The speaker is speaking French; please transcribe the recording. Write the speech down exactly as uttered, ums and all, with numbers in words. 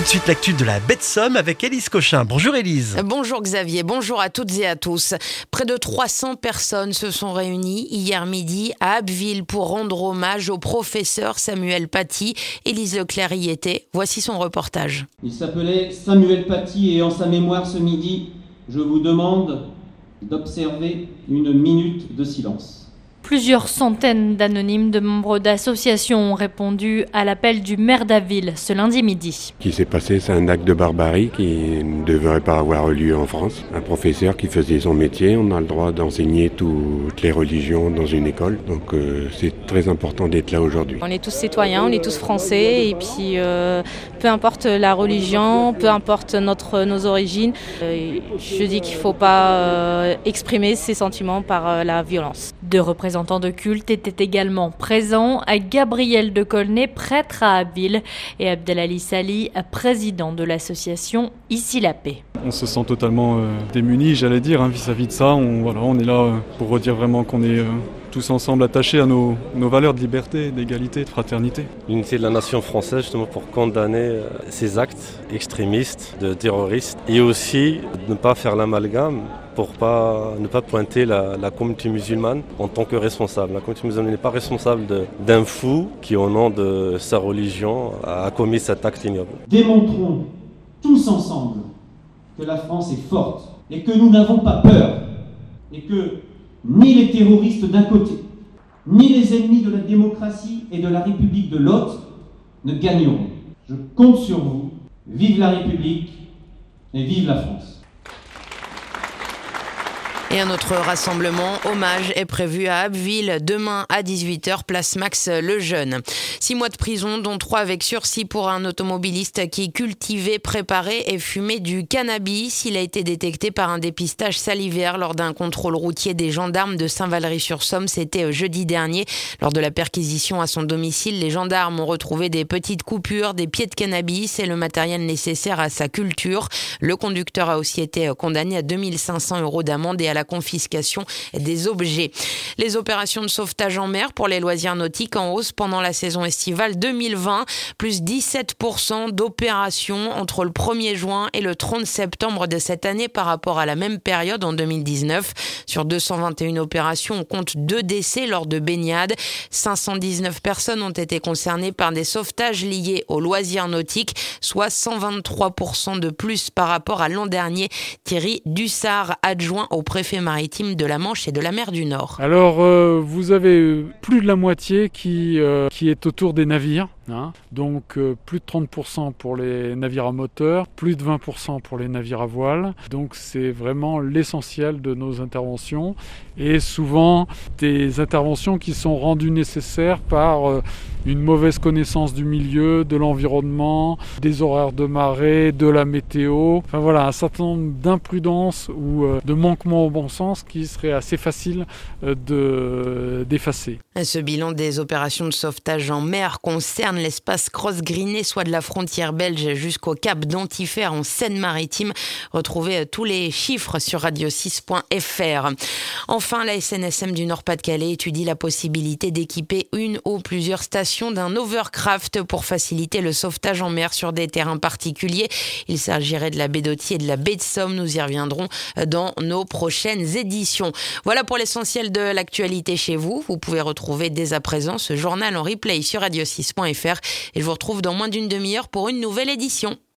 Tout de suite l'actu de la baie de Somme avec Élise Cochin. Bonjour Élise. Bonjour Xavier, bonjour à toutes et à tous. Près de trois cents personnes se sont réunies hier midi à Abbeville pour rendre hommage au professeur Samuel Paty. Élise Leclerc y était, voici son reportage. Il s'appelait Samuel Paty et en sa mémoire ce midi, je vous demande d'observer une minute de silence. Plusieurs centaines d'anonymes de membres d'associations ont répondu à l'appel du maire d'Abbeville ce lundi midi. Ce qui s'est passé, c'est un acte de barbarie qui ne devrait pas avoir lieu en France. Un professeur qui faisait son métier, on a le droit d'enseigner toutes les religions dans une école. Donc euh, c'est très important d'être là aujourd'hui. On est tous citoyens, on est tous français et puis euh, peu importe la religion, peu importe notre, nos origines, euh, je dis qu'il ne faut pas euh, exprimer ses sentiments par euh, la violence. Deux représentants de culte étaient également présents, Gabriel de Colnay, prêtre à Abbeville, et Abdelali Sali, président de l'association Ici la Paix. On se sent totalement euh, démunis, j'allais dire, hein, vis-à-vis de ça. On, voilà, on est là euh, pour redire vraiment qu'on est euh, tous ensemble attachés à nos, nos valeurs de liberté, d'égalité, de fraternité. L'unité de la nation française justement pour condamner euh, ces actes extrémistes, de terroristes, et aussi de ne pas faire l'amalgame pour pas, ne pas pointer la, la communauté musulmane en tant que responsable. La communauté musulmane n'est pas responsable de, d'un fou qui, au nom de sa religion, a commis cet acte ignoble. Démontrons tous ensemble que la France est forte et que nous n'avons pas peur et que ni les terroristes d'un côté, ni les ennemis de la démocratie et de la République de l'autre ne gagneront. Je compte sur vous. Vive la République et vive la France. Et un autre rassemblement, hommage, est prévu à Abbeville demain à dix-huit heures, place Max Lejeune. Six mois de prison, dont trois avec sursis pour un automobiliste qui cultivait, préparait et fumait du cannabis. Il a été détecté par un dépistage salivaire lors d'un contrôle routier des gendarmes de Saint-Valery-sur-Somme. C'était jeudi dernier. Lors de la perquisition à son domicile, les gendarmes ont retrouvé des petites coupures, des pieds de cannabis et le matériel nécessaire à sa culture. Le conducteur a aussi été condamné à deux mille cinq cents euros d'amende et à la la confiscation des objets. Les opérations de sauvetage en mer pour les loisirs nautiques en hausse pendant la saison estivale deux mille vingt, plus dix-sept pour cent d'opérations entre le premier juin et le trente septembre de cette année par rapport à la même période en deux mille dix-neuf. Sur deux cent vingt et une opérations, on compte deux décès lors de baignades. cinq cent dix-neuf personnes ont été concernées par des sauvetages liés aux loisirs nautiques, soit cent vingt-trois pour cent de plus par rapport à l'an dernier. Thierry Dussard, adjoint au préfet maritime de la Manche et de la mer du Nord. Alors euh, vous avez plus de la moitié qui, euh, qui est autour des navires, hein, donc euh, plus de trente pour cent pour les navires à moteur, plus de vingt pour cent pour les navires à voile, donc c'est vraiment l'essentiel de nos interventions et souvent des interventions qui sont rendues nécessaires par euh, une mauvaise connaissance du milieu, de l'environnement, des horaires de marée, de la météo, enfin voilà, un certain nombre d'imprudences ou euh, de manquements au bon sens qui serait assez facile euh, de, d'effacer. Ce bilan des opérations de sauvetage en mer concerne l'espace Cross-Griné, soit de la frontière belge jusqu'au cap d'Antifer en Seine-Maritime. Retrouvez tous les chiffres sur radio six point f r. Enfin, la S N S M du Nord-Pas-de-Calais étudie la possibilité d'équiper une ou plusieurs stations d'un overcraft pour faciliter le sauvetage en mer sur des terrains particuliers. Il s'agirait de la baie d'Ottier et de la baie de Somme. Nous y reviendrons dans nos prochaines éditions. Voilà pour l'essentiel de l'actualité chez vous. Vous pouvez retrouver dès à présent ce journal en replay sur radio six point f r et je vous retrouve dans moins d'une demi-heure pour une nouvelle édition.